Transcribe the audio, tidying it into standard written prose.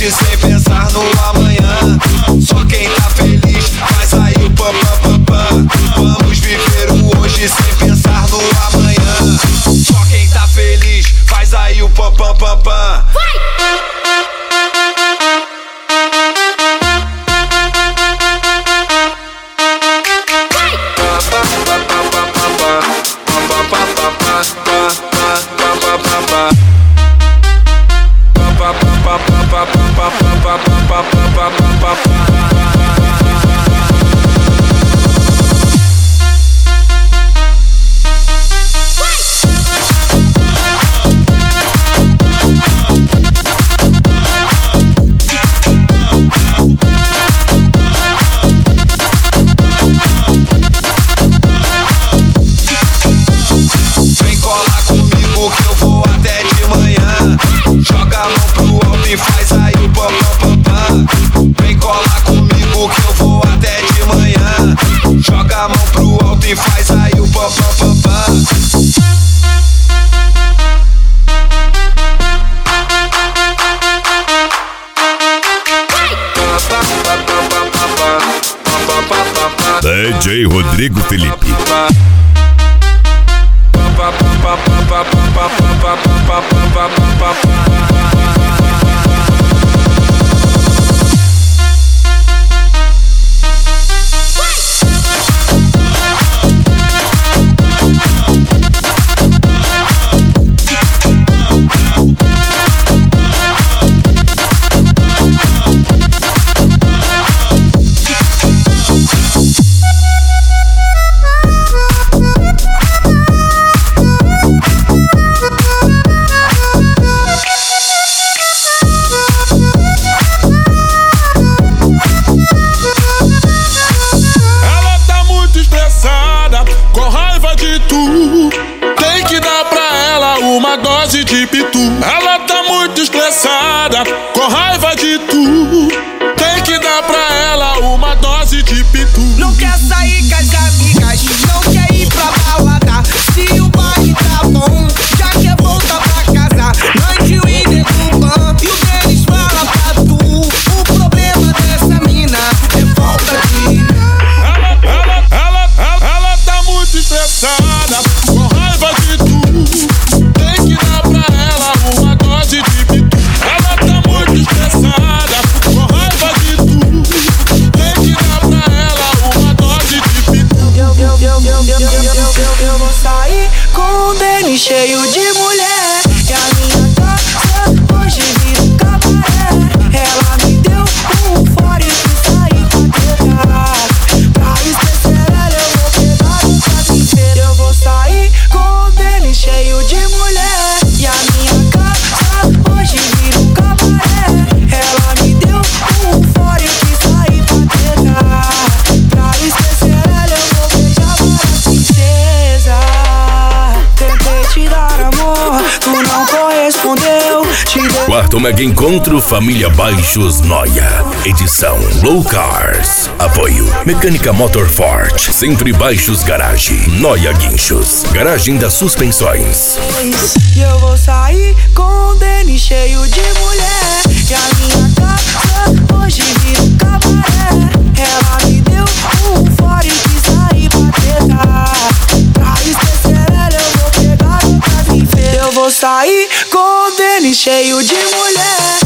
hoje sem pensar no amanhã. Só quem tá feliz faz aí o pam pam pam pam. Vamos viver o hoje sem pensar no amanhã. Só quem tá feliz faz aí o pam pam pam pam. Vem colar comigo que eu vou até de manhã. Joga a mão pro alto e faz aí o pam pam pam pam. Vem colar comigo que eu vou até de manhã. Joga a mão pro alto e faz aí o pam pam pam pam. DJ Rodrigo Felipe. Tem que dar pra ela uma dose de pitu. Ela tá muito estressada, com raiva de tu. Tem que dar pra ela uma dose de pitu. Não quer sair com as amigas, não quer ir pra balada. Se o baile tá bom, já quer voltar pra casa. Noite o Ine do Pan e o Denis fala pra tu. O problema dessa mina é falta de... Ela tá muito estressada, com raiva de tu. Tem que dar pra ela uma dose de pitu. Ela tá muito estressada, com raiva de tu. Tem que dar pra ela uma dose de pitu. Eu vou sair com um Denis cheio de mulher. E a minha casa hoje vira um cabaré. Ela me deu um fora e saí pra quebrar. Pra esquecer ela eu vou pegar o caso inteiro. Eu vou sair com um Denis cheio de mulher. E a minha casa hoje vira um cabaré. Ela me deu um fora e saí pra quebrar. Pra esquecer ela eu vou beijar várias princesas. Tentei te dar amor, tu não correspondeu. Quarto mega encontro Família Baixos Noia. Edição Low Cars. Apoio Mecânica Motor Forte, Sempre Baixos Garage, Noia Guinchos, Garagem das Suspensões. E eu vou sair com um Denis cheio de mulher. E a minha casa hoje vira um cabaré. Ela me deu um fora e quis sair pra tentar. Pra esquecer ela eu vou pegar o caso inteiro. Eu vou sair com um Denis cheio de mulher.